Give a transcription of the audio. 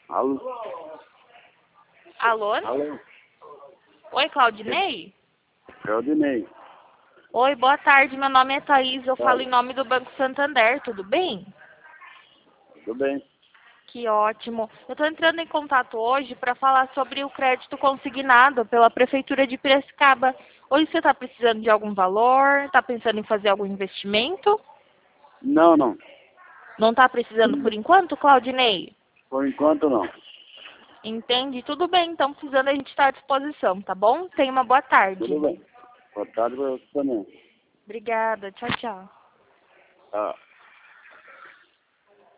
Alô? Alô? Alô? Oi, Claudinei? Claudinei. Oi, boa tarde. Meu nome é Thaís. Eu falo Fala. em nome do Banco Santander. Tudo bem? Tudo bem? Que ótimo. Eu estou entrando em contato hoje para falar sobre o crédito consignado pela Prefeitura de Piracicaba. Hoje você está precisando de algum valor? Está pensando em fazer algum investimento? Não, não. Não está precisando por enquanto, Claudinei? Por enquanto não. Entende? Tudo bem, então precisando a gente está à disposição, tá bom? Tenha uma boa tarde. Tudo bem. Boa tarde para você também. Obrigada. Tchau, tchau. Tá.